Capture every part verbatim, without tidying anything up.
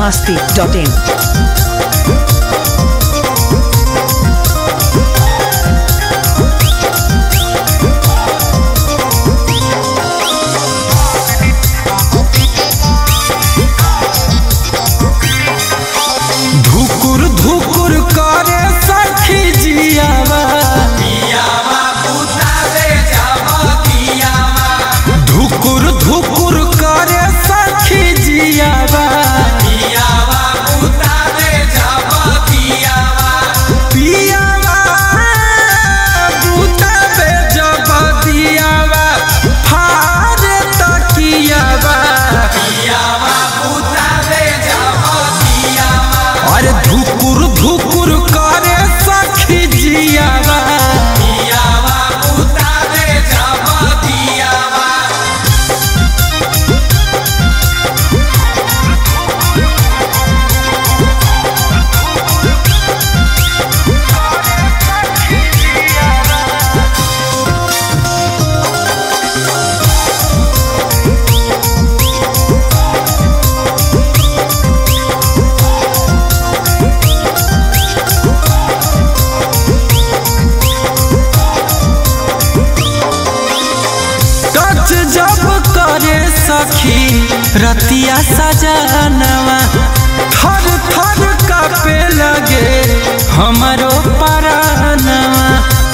masti dot in. धुकुर धुकुर करे सखी जियावा दियावा उतारे जब दियावा जब करे सखी रतिया सजनवा थर थर कापे लगे हमारो परानवा।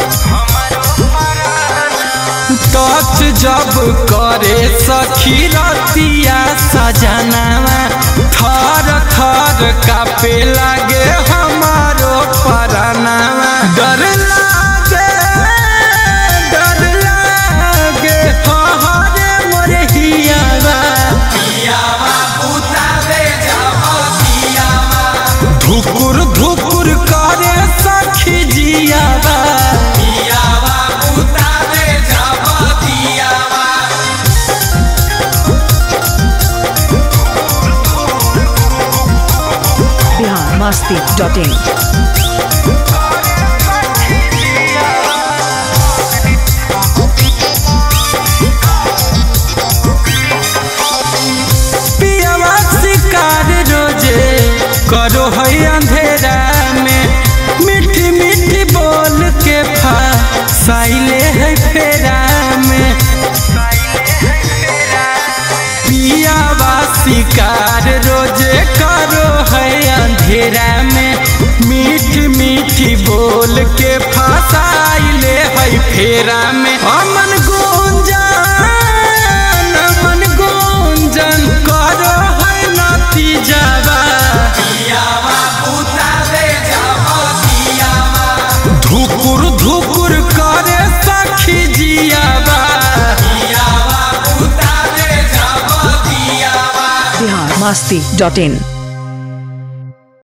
टच जब करे सखी रतिया सजनवा थर थर कापे लगे हमारो परानवा। डर लागे डर लागे हरे मोरे हियावा दियावा उतारे जब दियावा धुकुर धुकुर करे सखी जियावा दियावा उतारे जब दियावा Bihar masti dot in. पियावा शिकार रोजे करो है अंधेरा में मीठी मीठी बोल के फसाइले है फेरा में। पियावा शिकार रोजे करो है अंधेरा में मीठी मीठी बोल के फसाइले है फेरा में। अमन गुंजन अमन गुंजन करो है नतीजावा दियावा उतारे जब दियावा धुकुर धुकुर करे सखी जियावा दियावा उतारे जब दियावा Bihar masti dot in.